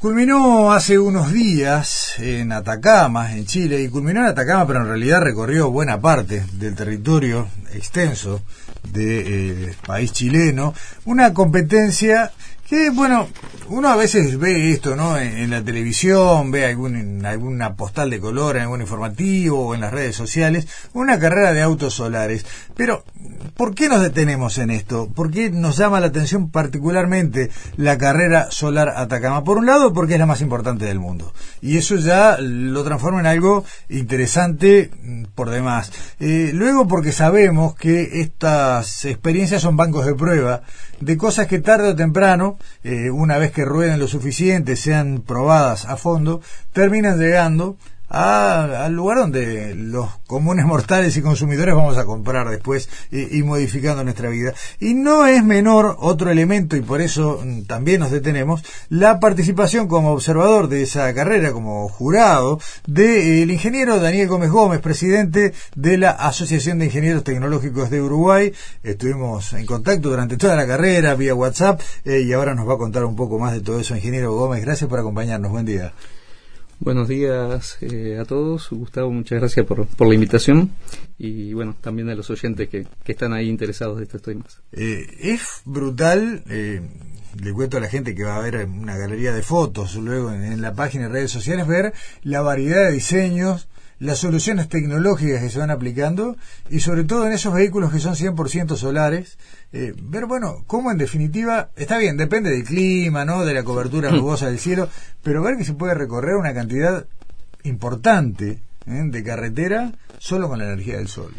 Culminó hace unos días en Atacama, en Chile, y culminó en Atacama, pero en realidad recorrió buena parte del territorio extenso del país chileno, una competencia que, bueno, uno a veces ve esto, ¿no? En la televisión, ve alguna postal de color, en algún informativo o en las redes sociales, una carrera de autos solares. Pero, ¿por qué nos detenemos en esto? ¿Por qué nos llama la atención particularmente la carrera solar Atacama? Por un lado, porque es la más importante del mundo. Y eso ya lo transforma en algo interesante por demás. Luego, porque sabemos que estas experiencias son bancos de prueba de cosas que tarde o temprano, una vez que rueden lo suficiente, sean probadas a fondo, terminan llegando al lugar donde los comunes mortales y consumidores vamos a comprar después y modificando nuestra vida. Y no es menor otro elemento, y por eso también nos detenemos, la participación como observador de esa carrera, como jurado, del ingeniero Daniel Gómez Gómez, presidente de la Asociación de Ingenieros Tecnológicos de Uruguay. Estuvimos en contacto durante toda la carrera, vía WhatsApp, y ahora nos va a contar un poco más de todo eso. Ingeniero Gómez, gracias por acompañarnos. Buen día. Buenos días a todos. Gustavo, muchas gracias por la invitación y bueno, también a los oyentes que están ahí interesados de estos temas. Es brutal, le cuento a la gente que va a ver una galería de fotos luego en la página de redes sociales, ver la variedad de diseños, las soluciones tecnológicas que se van aplicando y sobre todo en esos vehículos que son 100% solares, ver, bueno, cómo en definitiva, está bien, depende del clima, ¿no?, de la cobertura nubosa del cielo, pero ver que se puede recorrer una cantidad importante de carretera solo con la energía del sol.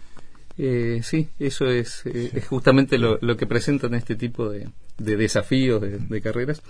Sí, eso es justamente lo que presentan este tipo de desafíos de carreras.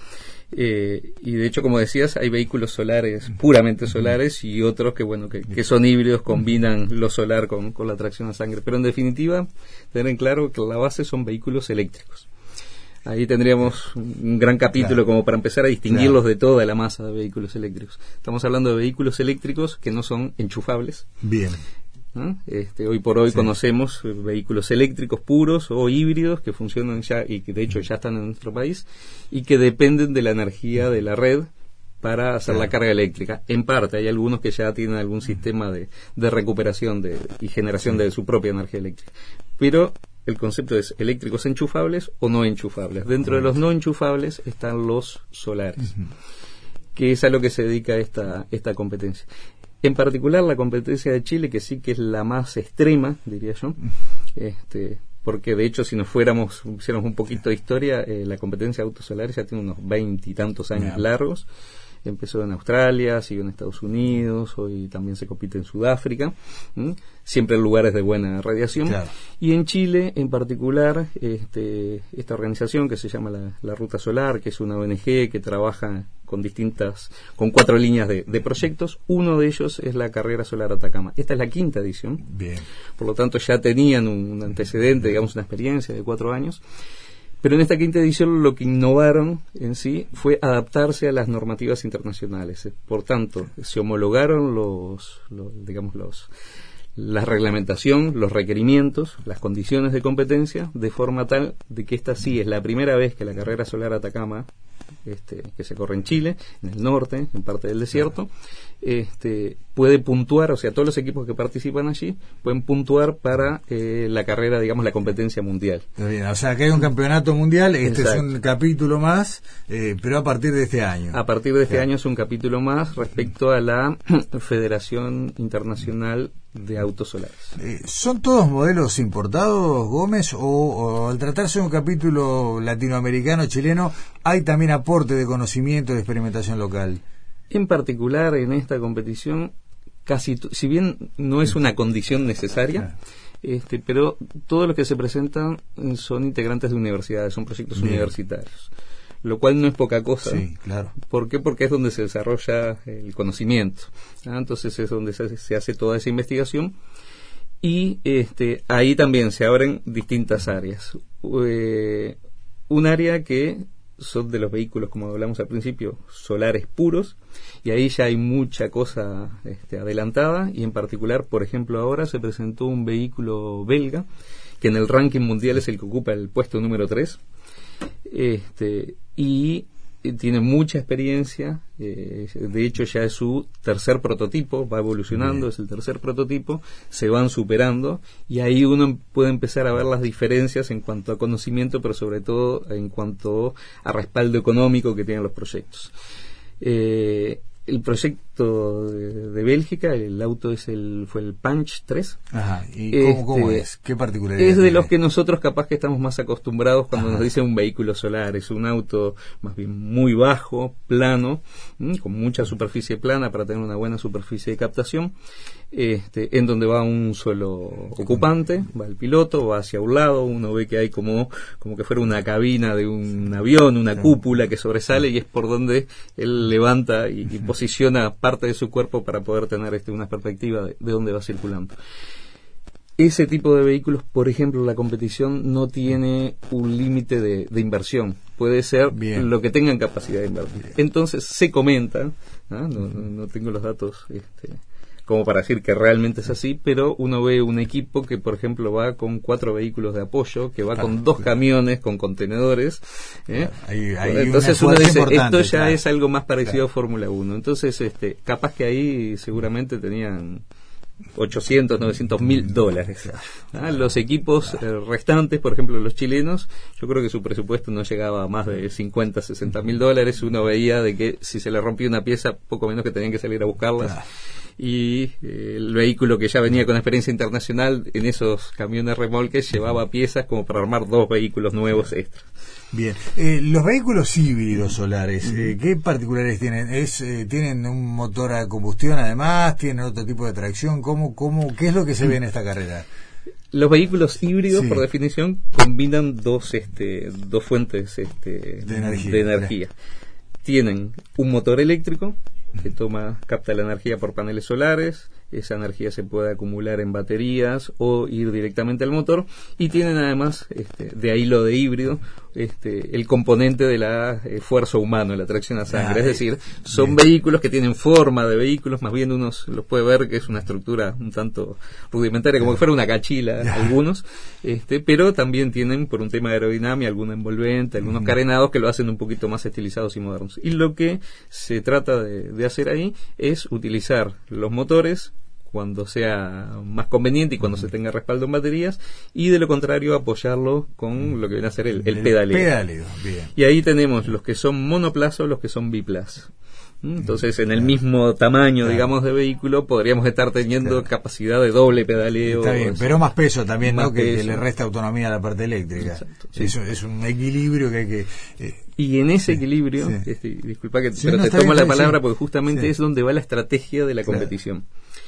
Y de hecho, como decías, hay vehículos solares, puramente solares, y otros que son híbridos, combinan lo solar con la tracción a sangre. Pero en definitiva, tener en claro que la base son vehículos eléctricos. Ahí tendríamos un gran capítulo como para empezar a distinguirlos de toda la masa de vehículos eléctricos. Estamos hablando de vehículos eléctricos que no son enchufables. Bien. ¿No? Hoy por hoy conocemos vehículos eléctricos puros o híbridos que funcionan ya y que de hecho ya están en nuestro país y que dependen de la energía de la red para hacer la carga eléctrica. En parte hay algunos que ya tienen algún sistema de recuperación y generación de su propia energía eléctrica, pero el concepto es eléctricos enchufables o no enchufables. Dentro de los no enchufables están los solares, que es a lo que se dedica esta competencia. En particular la competencia de Chile, que sí que es la más extrema, diría yo, porque de hecho si hiciéramos un poquito de historia, la competencia de autos solares ya tiene unos 20 y tantos años largos. Empezó en Australia, siguió en Estados Unidos, hoy también se compite en Sudáfrica, siempre en lugares de buena radiación. Claro. Y en Chile, en particular, esta organización que se llama la Ruta Solar, que es una ONG que trabaja con 4 líneas de proyectos. Uno de ellos es la Carrera Solar Atacama. Esta es la 5ª edición. Bien. Por lo tanto, ya tenían un antecedente, digamos, una experiencia de 4 años. Pero en esta 5ª edición lo que innovaron en sí fue adaptarse a las normativas internacionales. Por tanto, se homologaron la reglamentación, los requerimientos, las condiciones de competencia, de forma tal de que esta sí es la primera vez que la Carrera Solar Atacama, que se corre en Chile, en el norte, en parte del desierto, puede puntuar, o sea, todos los equipos que participan allí pueden puntuar para la carrera, digamos, la competencia mundial. Bien, o sea, que hay un campeonato mundial, es un capítulo más, pero a partir de este año. A partir de este año es un capítulo más respecto a la Federación Internacional de Autos Solares. ¿Son todos modelos importados, Gómez, o al tratarse de un capítulo latinoamericano, chileno, hay también aporte de conocimiento, de experimentación local? En particular, en esta competición, si bien no es una condición necesaria, pero todos los que se presentan son integrantes de universidades, son proyectos universitarios, lo cual no es poca cosa. Sí, claro. ¿Por qué? Porque es donde se desarrolla el conocimiento. Entonces es donde se hace toda esa investigación y ahí también se abren distintas áreas. Un área que son de los vehículos, como hablamos al principio, solares puros, y ahí ya hay mucha cosa adelantada, y en particular, por ejemplo, ahora se presentó un vehículo belga, que en el ranking mundial es el que ocupa el puesto número 3, y tiene mucha experiencia, de hecho ya es su tercer prototipo, va evolucionando, es el tercer prototipo, se van superando y ahí uno puede empezar a ver las diferencias en cuanto a conocimiento, pero sobre todo en cuanto a respaldo económico que tienen los proyectos. El proyecto de Bélgica, el auto fue el Punch 3. Ajá. ¿Y cómo es? ¿Qué particularidad es de tiene? los que nosotros capaz que estamos más acostumbrados cuando nos dicen un vehículo solar. Es un auto más bien muy bajo, plano, con mucha superficie plana para tener una buena superficie de captación, en donde va un solo ocupante, va el piloto, va hacia un lado, uno ve que hay como que fuera una cabina de un avión, una cúpula que sobresale y es por donde él levanta y posiciona parte de su cuerpo para poder tener una perspectiva de dónde va circulando. Ese tipo de vehículos, por ejemplo, la competición no tiene un límite de inversión. Puede ser lo que tengan capacidad de invertir. Entonces se comenta, no tengo los datos como para decir que realmente es así, pero uno ve un equipo que, por ejemplo, va con 4 vehículos de apoyo, que va con 2 camiones con contenedores. Entonces uno dice, esto ya es algo más parecido a Fórmula 1. Entonces, capaz que ahí seguramente tenían 800, 900 mil dólares. Los equipos restantes, por ejemplo los chilenos, yo creo que su presupuesto no llegaba a más de 50, 60 mil dólares. Uno veía de que si se le rompía una pieza, poco menos que tenían que salir a buscarlas. Y el vehículo que ya venía con experiencia internacional en esos camiones remolques llevaba piezas como para armar 2 vehículos nuevos extra. Bien, los vehículos híbridos solares, ¿qué particularidades tienen? ¿Tienen un motor a combustión además? ¿Tienen otro tipo de tracción? ¿Qué es lo que se ve en esta carrera? Los vehículos híbridos, por definición, combinan dos fuentes de energía. Tienen un motor eléctrico que capta la energía por paneles solares, esa energía se puede acumular en baterías o ir directamente al motor, y tienen además, de ahí lo de híbrido, el componente de la esfuerzo humano, la tracción a sangre, es decir, son vehículos que tienen forma de vehículos, más bien uno los puede ver que es una estructura un tanto rudimentaria, como que fuera una cachila algunos, pero también tienen, por un tema de aerodinámica, algún envolvente, algunos carenados que lo hacen un poquito más estilizados y modernos. Y lo que se trata de hacer ahí es utilizar los motores cuando sea más conveniente y cuando se tenga respaldo en baterías, y de lo contrario apoyarlo con lo que viene a ser el pedaleo. Bien. Y ahí tenemos los que son monoplaza o los que son biplaza. Entonces, en el mismo tamaño, digamos, de vehículo, podríamos estar teniendo capacidad de doble pedaleo. Está bien, pero más peso también, ¿no? Que le resta autonomía a la parte eléctrica. Exacto, es un equilibrio que hay que... y en ese equilibrio, disculpa que pero te tomo la palabra porque justamente es donde va la estrategia de la competición.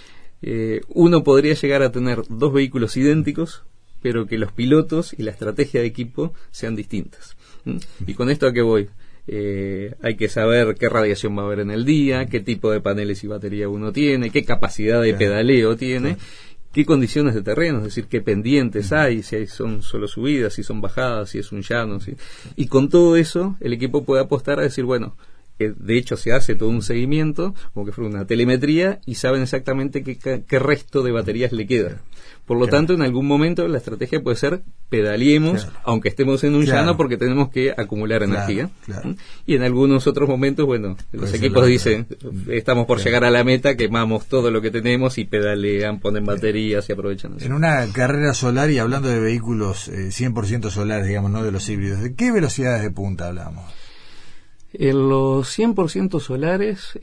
Uno podría llegar a tener 2 vehículos idénticos, pero que los pilotos y la estrategia de equipo sean distintas. ¿Y con esto a qué voy? Hay que saber qué radiación va a haber en el día, qué tipo de paneles y batería uno tiene, qué capacidad de pedaleo tiene, qué condiciones de terreno, es decir, qué pendientes hay, si son solo subidas, si son bajadas, si es un llano. Y con todo eso, el equipo puede apostar a decir, bueno, de hecho se hace todo un seguimiento, como que fuera una telemetría, y saben exactamente qué resto de baterías le queda. Por lo tanto, en algún momento la estrategia puede ser pedaleemos, aunque estemos en un llano, porque tenemos que acumular energía. Y en algunos otros momentos, los equipos dicen, estamos por llegar a la meta, quemamos todo lo que tenemos y pedalean, ponen baterías y aprovechan eso. En una carrera solar, y hablando de vehículos 100% solares, digamos, no de los híbridos, ¿de qué velocidades de punta hablamos? En los 100% solares,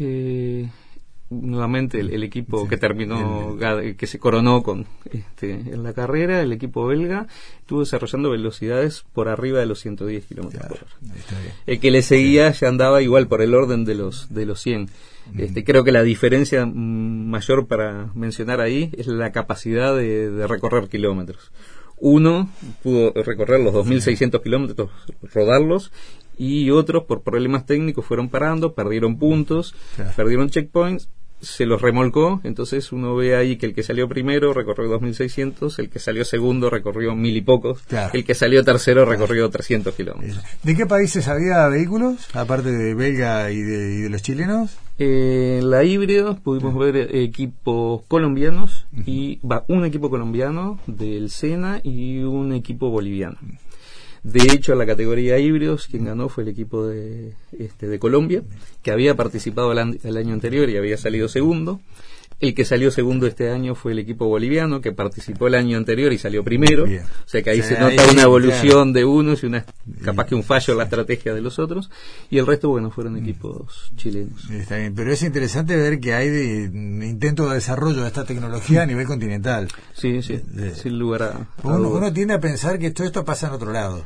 nuevamente el equipo que terminó, que se coronó en la carrera, el equipo belga, estuvo desarrollando velocidades por arriba de los 110 kilómetros por hora. El que le seguía ya andaba igual por el orden de los 100. Creo que la diferencia mayor para mencionar ahí es la capacidad de recorrer kilómetros. Uno pudo recorrer los 2.600 kilómetros, rodarlos, y otros por problemas técnicos fueron parando, perdieron puntos, perdieron checkpoints, se los remolcó. Entonces uno ve ahí que el que salió primero recorrió 2.600, el que salió segundo recorrió 1.000 y pocos, el que salió tercero recorrió 300 kilómetros. ¿De qué países había vehículos, aparte de belga y de los chilenos? La híbrida pudimos ver equipos colombianos, y un equipo colombiano del SENA y un equipo boliviano. De hecho, en la categoría híbridos, quien ganó fue el equipo de Colombia, que había participado el año anterior y había salido segundo. El que salió segundo este año fue el equipo boliviano, que participó el año anterior y salió primero. Bien. O sea que ahí se nota una evolución de unos y capaz que un fallo en la estrategia de los otros. Y el resto, bueno, fueron equipos chilenos. Está bien, pero es interesante ver que hay intentos de desarrollo de esta tecnología a nivel continental. Sí, sin lugar a uno tiende a pensar que todo esto pasa en otro lado.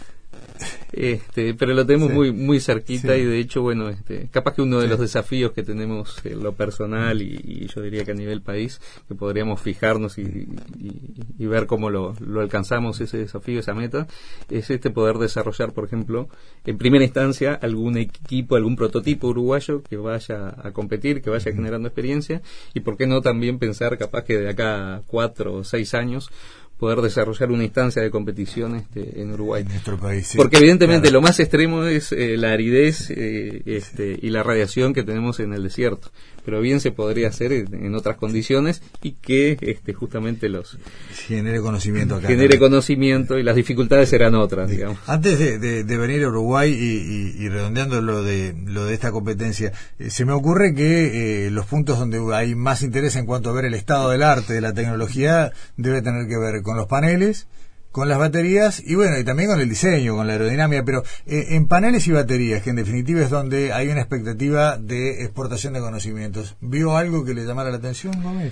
Pero lo tenemos muy cerquita, y de hecho, bueno, capaz que uno de los desafíos que tenemos en lo personal y yo diría que a nivel país, que podríamos fijarnos y ver cómo lo alcanzamos, ese desafío, esa meta, es poder desarrollar, por ejemplo, en primera instancia, algún equipo, algún prototipo uruguayo que vaya a competir, que vaya generando experiencia, y por qué no también pensar capaz que de acá a 4 o 6 años poder desarrollar una instancia de competición en Uruguay. En nuestro país, sí. Porque evidentemente lo más extremo es la aridez y la radiación que tenemos en el desierto. Pero bien se podría hacer en otras condiciones y que justamente genere conocimiento acá. Genere conocimiento, y las dificultades serán otras, digamos. Antes de venir a Uruguay y redondeando lo de esta competencia, se me ocurre que los puntos donde hay más interés en cuanto a ver el estado del arte, de la tecnología, debe tener que ver con los paneles, con las baterías y bueno, y también con el diseño, con la aerodinámica, pero en paneles y baterías, que en definitiva es donde hay una expectativa de exportación de conocimientos. ¿Vio algo que le llamara la atención, Gómez?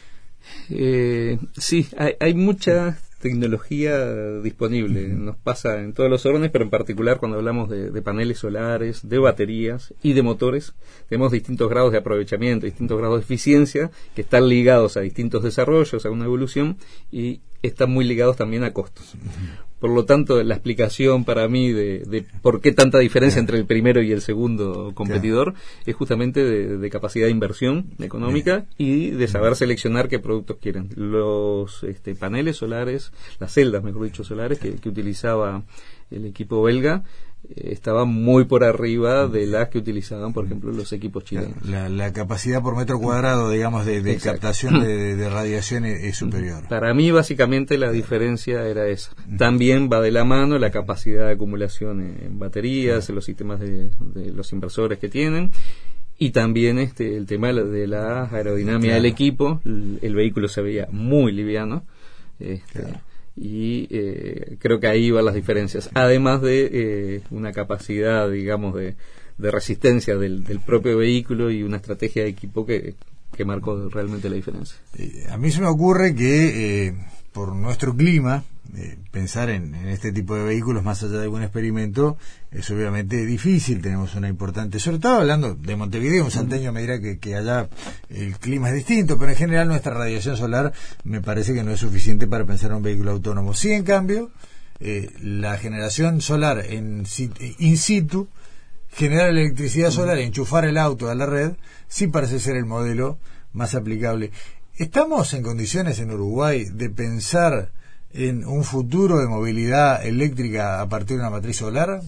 Sí, hay mucha tecnología disponible. Nos pasa en todos los órdenes, pero en particular cuando hablamos de paneles solares, de baterías y de motores, tenemos distintos grados de aprovechamiento, distintos grados de eficiencia que están ligados a distintos desarrollos, a una evolución, y están muy ligados también a costos. Por lo tanto, la explicación para mí de por qué tanta diferencia entre el primero y el segundo competidor es justamente de capacidad de inversión económica y de saber seleccionar qué productos quieren. Los paneles solares, las celdas, mejor dicho, solares que utilizaba el equipo belga, estaban muy por arriba de las que utilizaban, por ejemplo, los equipos chilenos. La capacidad por metro cuadrado, digamos, de captación de radiación es superior. Para mí, básicamente, la diferencia era esa. También va de la mano la capacidad de acumulación en baterías, en los sistemas de los inversores que tienen, y también el tema de la aerodinámica del equipo. El vehículo se veía muy liviano. Y creo que ahí van las diferencias, además de una capacidad, digamos, de resistencia del propio vehículo y una estrategia de equipo que marcó realmente la diferencia. A mí se me ocurre que por nuestro clima, pensar en este tipo de vehículos más allá de algún experimento es obviamente difícil. Tenemos una importante, sobre todo hablando de Montevideo, un salteño me dirá que allá el clima es distinto, pero en general nuestra radiación solar me parece que no es suficiente para pensar en un vehículo autónomo. Sí, en cambio, la generación solar in situ, generar electricidad solar, enchufar el auto a la red, sí parece ser el modelo más aplicable. ¿Estamos en condiciones en Uruguay de pensar en un futuro de movilidad eléctrica a partir de una matriz solar?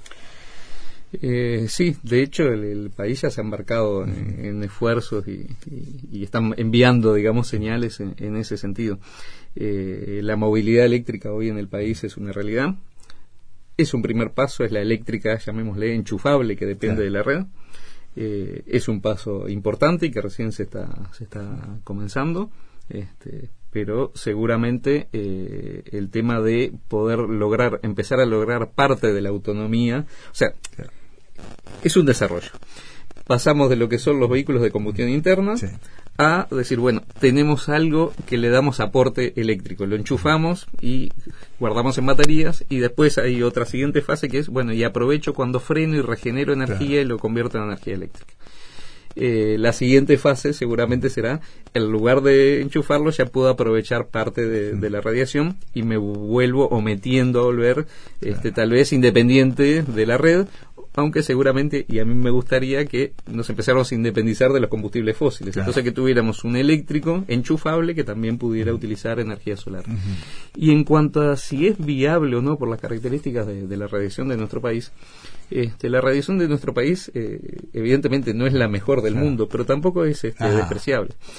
Sí, de hecho el país ya se ha embarcado en esfuerzos y están enviando, digamos, señales en ese sentido. La movilidad eléctrica hoy en el país es una realidad. Es un primer paso, es la eléctrica, llamémosle enchufable, que depende de la red. Es un paso importante y que recién se está comenzando, pero seguramente el tema de poder empezar a lograr parte de la autonomía, o sea, es un desarrollo. Pasamos de lo que son los vehículos de combustión interna a decir, bueno, tenemos algo que le damos aporte eléctrico, lo enchufamos y guardamos en baterías, y después hay otra siguiente fase que es, bueno, y aprovecho cuando freno y regenero energía y lo convierto en energía eléctrica. La siguiente fase seguramente será, en lugar de enchufarlo, ya puedo aprovechar parte de la radiación y me vuelvo o me tiendo a volver tal vez independiente de la red, aunque seguramente, y a mí me gustaría que nos empezáramos a independizar de los combustibles fósiles, entonces que tuviéramos un eléctrico enchufable que también pudiera utilizar energía solar. Y en cuanto a si es viable o no por las características de la radiación de nuestro país, la radiación de nuestro país evidentemente no es la mejor del mundo, pero tampoco es despreciable.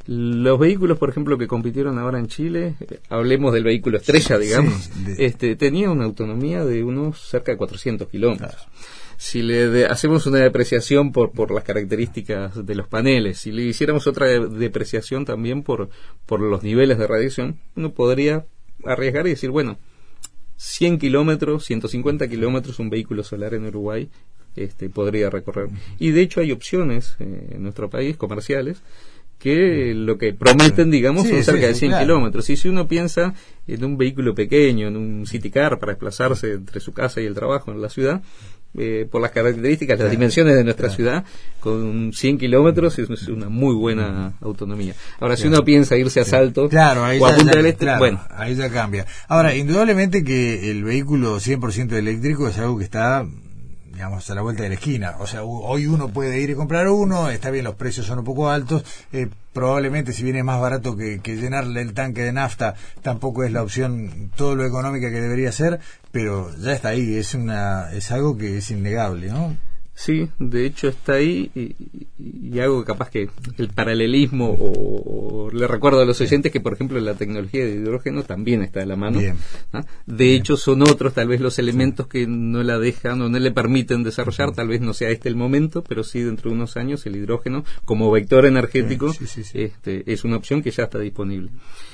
Los vehículos, por ejemplo, que compitieron ahora en Chile, hablemos del vehículo estrella, digamos, tenía una autonomía de unos cerca de 400 kilómetros. Claro. Si le hacemos una depreciación por las características de los paneles, si le hiciéramos otra depreciación también por los niveles de radiación, uno podría arriesgar y decir, bueno, 100 kilómetros, 150 kilómetros un vehículo solar en Uruguay podría recorrer. Y de hecho hay opciones en nuestro país, comerciales, que lo que prometen, digamos, son cerca de 100 kilómetros. Y si uno piensa en un vehículo pequeño, en un city car para desplazarse entre su casa y el trabajo en la ciudad, por las características, las dimensiones de nuestra ciudad, con 100 kilómetros es una muy buena autonomía. Ahora, si uno piensa irse a Salto o a Punta del Este, bueno, ahí ya cambia. Ahora, indudablemente que el vehículo 100% eléctrico es algo que está, digamos, a la vuelta de la esquina. O sea, hoy uno puede ir y comprar uno, está bien, los precios son un poco altos, probablemente si viene más barato que llenarle el tanque de nafta, tampoco es la opción todo lo económica que debería ser, pero ya está ahí, es algo que es innegable, ¿no? Sí, de hecho está ahí y algo capaz que el paralelismo o le recuerdo a los oyentes que, por ejemplo, la tecnología de hidrógeno también está a la mano. ¿Ah? De hecho, son otros tal vez los elementos que no la dejan o no le permiten desarrollar, tal vez no sea el momento, pero sí dentro de unos años el hidrógeno como vector energético es una opción que ya está disponible.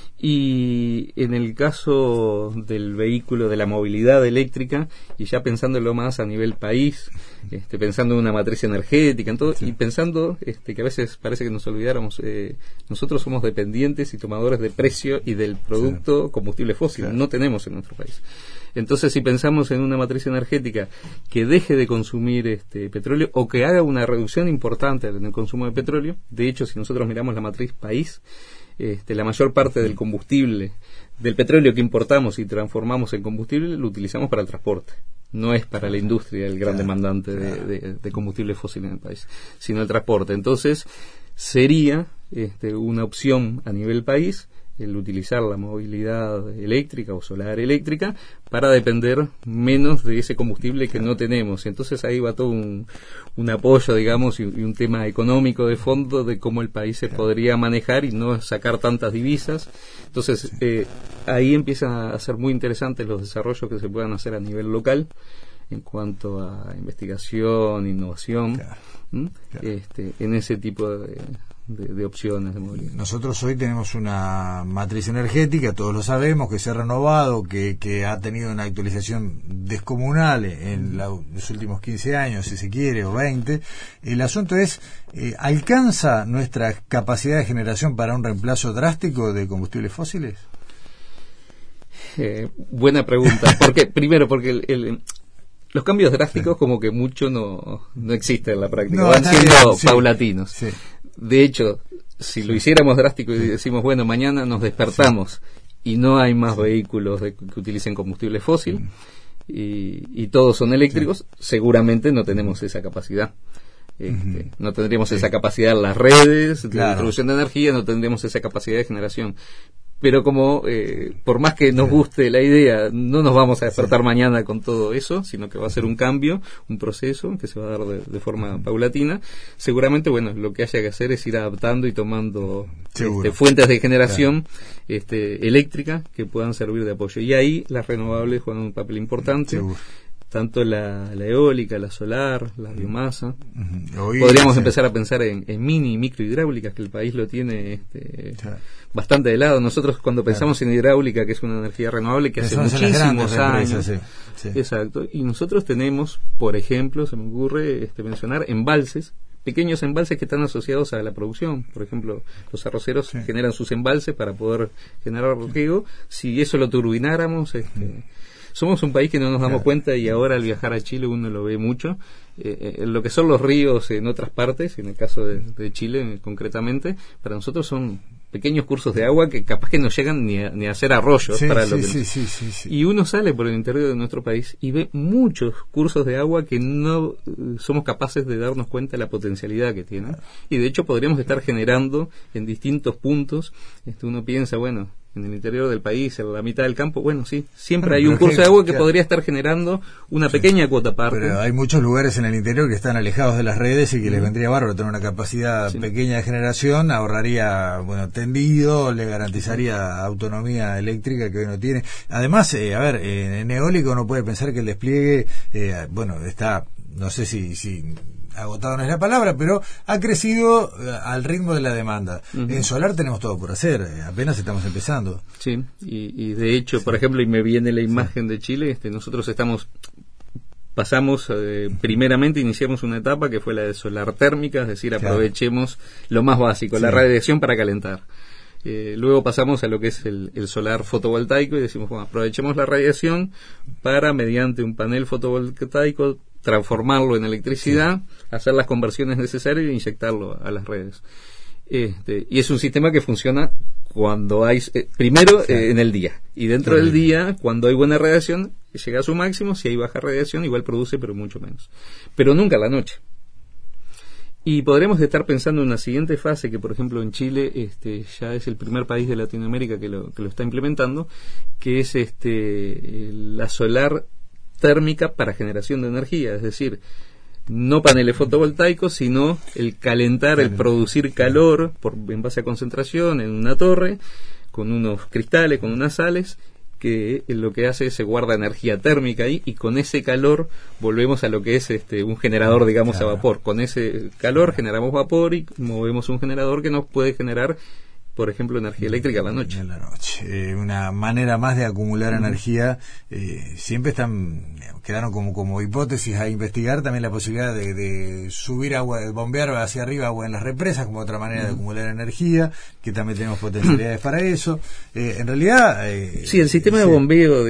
Y en el caso del vehículo, de la movilidad eléctrica, y ya pensándolo más a nivel país, pensando en una matriz energética, en todo, y pensando que a veces parece que nos olvidáramos, nosotros somos dependientes y tomadores de precio y del producto combustible fósil, no tenemos en nuestro país. Entonces, si pensamos en una matriz energética que deje de consumir petróleo o que haga una reducción importante en el consumo de petróleo, de hecho, si nosotros miramos la matriz país, la mayor parte del combustible, del petróleo que importamos y transformamos en combustible, lo utilizamos para el transporte. No es para la industria el gran demandante de combustible fósil en el país, sino el transporte. Entonces, sería una opción a nivel país el utilizar la movilidad eléctrica o solar eléctrica para depender menos de ese combustible que no tenemos. Entonces ahí va todo un apoyo, digamos, y un tema económico de fondo de cómo el país se podría manejar y no sacar tantas divisas. Entonces ahí empiezan a ser muy interesantes los desarrollos que se puedan hacer a nivel local en cuanto a investigación, innovación, en ese tipo de opciones de movilidad. Nosotros hoy tenemos una matriz energética, todos lo sabemos, que se ha renovado, que ha tenido una actualización descomunal en los últimos 15 años, si se quiere, o 20. El asunto es, ¿alcanza nuestra capacidad de generación para un reemplazo drástico de combustibles fósiles? Buena pregunta. Primero, porque los cambios drásticos como que mucho no existen en la práctica, van siendo paulatinos. Sí. De hecho, si lo hiciéramos drástico y decimos, bueno, mañana nos despertamos y no hay más vehículos que utilicen combustible fósil y todos son eléctricos, seguramente no tenemos esa capacidad. No tendríamos esa capacidad en las redes de distribución de energía, no tendríamos esa capacidad de generación. Pero como por más que nos guste la idea, no nos vamos a despertar mañana con todo eso, sino que va a ser un cambio, un proceso que se va a dar de forma paulatina. Seguramente, bueno, lo que haya que hacer es ir adaptando y tomando fuentes de generación eléctrica que puedan servir de apoyo. Y ahí las renovables juegan un papel importante. Tanto la eólica, la solar, la biomasa. Podríamos empezar a pensar en mini y micro hidráulicas, que el país lo tiene bastante de lado. Nosotros cuando pensamos en hidráulica, que es una energía renovable que hace muchísimos años, exacto, y nosotros tenemos, por ejemplo, se me ocurre mencionar embalses, pequeños embalses que están asociados a la producción. Por ejemplo, los arroceros generan sus embalses para poder generar riego. Si eso lo turbináramos, somos un país que no nos damos cuenta, y ahora al viajar a Chile uno lo ve mucho. Lo que son los ríos en otras partes, en el caso de Chile concretamente, para nosotros son pequeños cursos de agua que capaz que no llegan ni a hacer arroyos. Y uno sale por el interior de nuestro país y ve muchos cursos de agua que no somos capaces de darnos cuenta de la potencialidad que tienen. Y de hecho podríamos estar generando en distintos puntos. Uno piensa, bueno, en el interior del país, en la mitad del campo, bueno, sí, siempre hay un curso de agua que podría estar generando una pequeña cuota aparte. Pero hay muchos lugares en el interior que están alejados de las redes y que les vendría bárbaro tener una capacidad pequeña de generación, ahorraría, tendido, le garantizaría autonomía eléctrica que hoy no tiene. Además, en eólico no puede pensar que el despliegue, está, no sé si agotado no es la palabra, pero ha crecido al ritmo de la demanda. En solar tenemos todo por hacer, apenas estamos empezando. Sí, y de hecho, por ejemplo, y me viene la imagen de Chile, nosotros primeramente iniciamos una etapa que fue la de solar térmica, es decir, aprovechemos lo más básico, la radiación para calentar. Luego pasamos a lo que es el solar fotovoltaico y decimos, aprovechemos la radiación para, mediante un panel fotovoltaico, transformarlo en electricidad, hacer las conversiones necesarias e inyectarlo a las redes. Y es un sistema que funciona cuando hay, en el día, y dentro del día, cuando hay buena radiación, llega a su máximo. Si hay baja radiación, igual produce, pero mucho menos. Pero nunca a la noche. Y podremos estar pensando en una siguiente fase, que por ejemplo en Chile ya es el primer país de Latinoamérica que lo está implementando, que es la solar térmica para generación de energía, es decir, no paneles fotovoltaicos, sino el calentar, el producir calor en base a concentración en una torre, con unos cristales, con unas sales, que lo que hace es se guarda energía térmica ahí, y con ese calor volvemos a lo que es un generador, digamos, a vapor. Con ese calor generamos vapor y movemos un generador que nos puede generar, por ejemplo, energía eléctrica a la noche. En la noche. Una manera más de acumular energía. Siempre quedaron como hipótesis a investigar también la posibilidad de subir agua, de bombear hacia arriba agua en las represas, como otra manera de acumular energía, que también tenemos potencialidades para eso. En realidad... sí, el sistema de bombeo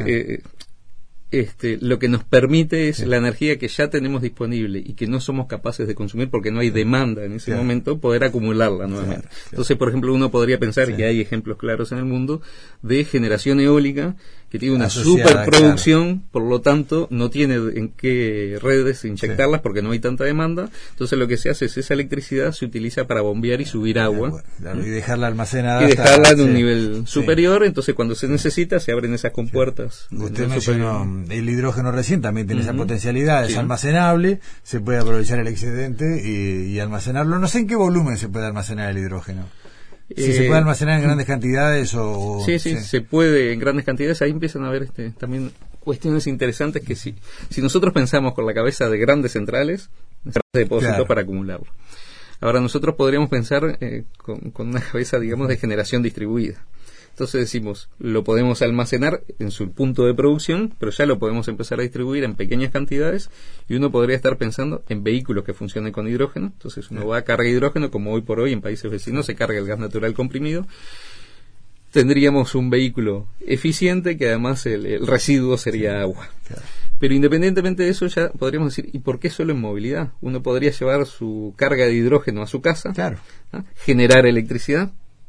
lo que nos permite es la energía que ya tenemos disponible y que no somos capaces de consumir porque no hay demanda en ese momento, poder acumularla nuevamente. Entonces, por ejemplo, uno podría pensar que hay ejemplos claros en el mundo de generación eólica que tiene una superproducción, por lo tanto no tiene en qué redes inyectarlas porque no hay tanta demanda. Entonces lo que se hace es esa electricidad se utiliza para bombear y subir agua y dejarla almacenada y dejarla en un nivel superior. Entonces cuando se necesita se abren esas compuertas. Usted mencionó el hidrógeno recién, también tiene esa potencialidad, es almacenable, se puede aprovechar el excedente y almacenarlo. No sé en qué volumen se puede almacenar el hidrógeno. Si se puede almacenar en grandes cantidades o... Sí, se puede en grandes cantidades. Ahí empiezan a haber también cuestiones interesantes que si nosotros pensamos con la cabeza de grandes centrales, depósitos para acumularlo. Ahora nosotros podríamos pensar con una cabeza, digamos, de generación distribuida. Entonces decimos, lo podemos almacenar en su punto de producción, pero ya lo podemos empezar a distribuir en pequeñas cantidades, y uno podría estar pensando en vehículos que funcionen con hidrógeno. Entonces uno va a cargar hidrógeno, como hoy por hoy en países vecinos se carga el gas natural comprimido. Tendríamos un vehículo eficiente que además el residuo sería agua. Pero independientemente de eso, ya podríamos decir, ¿y por qué solo en movilidad? Uno podría llevar su carga de hidrógeno a su casa, generar electricidad,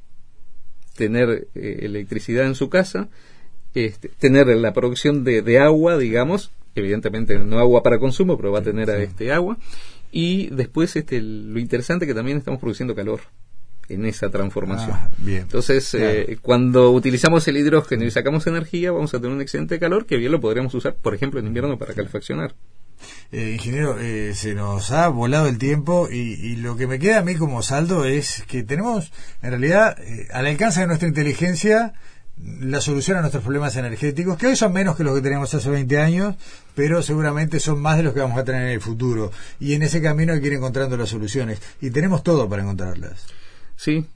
tener electricidad en su casa, tener la producción de agua, digamos, evidentemente no agua para consumo, pero va a tener agua, y después lo interesante que también estamos produciendo calor en esa transformación. Entonces, cuando utilizamos el hidrógeno y sacamos energía, vamos a tener un excedente de calor que bien lo podríamos usar, por ejemplo, en invierno para calefaccionar. Ingeniero, se nos ha volado el tiempo y lo que me queda a mí como saldo es que tenemos, en realidad, al alcance de nuestra inteligencia, la solución a nuestros problemas energéticos, que hoy son menos que los que teníamos hace 20 años, pero seguramente son más de los que vamos a tener en el futuro. Y en ese camino hay que ir encontrando las soluciones. Y tenemos todo para encontrarlas. Sí,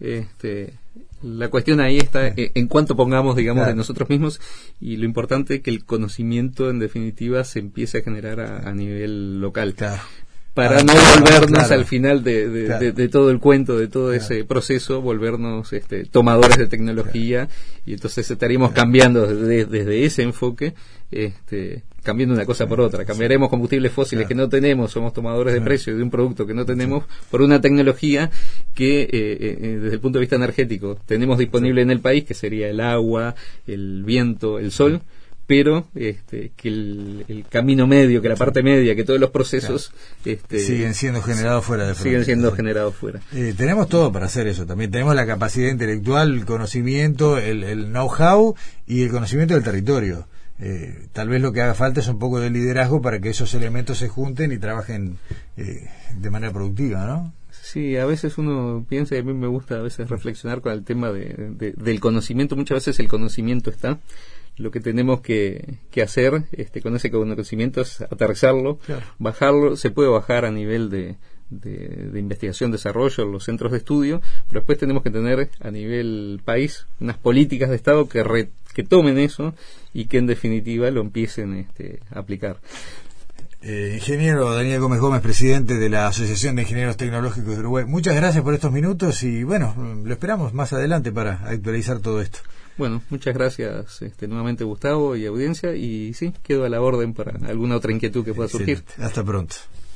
la cuestión ahí está en cuánto pongamos, digamos, de nosotros mismos, y lo importante es que el conocimiento, en definitiva, se empiece a generar a nivel local. Para no volvernos al final de todo el cuento, de todo ese proceso, volvernos tomadores de tecnología, y entonces estaríamos cambiando desde ese enfoque, cambiando una cosa por otra. Cambiaremos combustibles fósiles que no tenemos, somos tomadores de precio de un producto que no tenemos, por una tecnología que desde el punto de vista energético tenemos disponible en el país, que sería el agua, el viento, el sol, espero que el camino medio, que la parte media, que todos los procesos siguen siendo generados fuera de frontera. Siguen siendo generados fuera. Tenemos todo para hacer eso. También tenemos la capacidad intelectual, el conocimiento, el know-how y el conocimiento del territorio. Tal vez lo que haga falta es un poco de liderazgo para que esos elementos se junten y trabajen de manera productiva, ¿no? Sí, a veces uno piensa, y a mí me gusta a veces reflexionar con el tema del conocimiento. Muchas veces el conocimiento está. Lo que tenemos que hacer con ese conocimiento es aterrizarlo, claro, bajarlo. Se puede bajar a nivel de investigación, desarrollo, los centros de estudio, pero después tenemos que tener a nivel país unas políticas de Estado que tomen eso y que en definitiva lo empiecen a aplicar. Ingeniero Daniel Gómez Gómez, presidente de la Asociación de Ingenieros Tecnológicos de Uruguay, muchas gracias por estos minutos y bueno, lo esperamos más adelante para actualizar todo esto. Bueno, muchas gracias nuevamente, Gustavo, y audiencia, y sí, quedo a la orden para alguna otra inquietud que pueda surgir. Hasta pronto.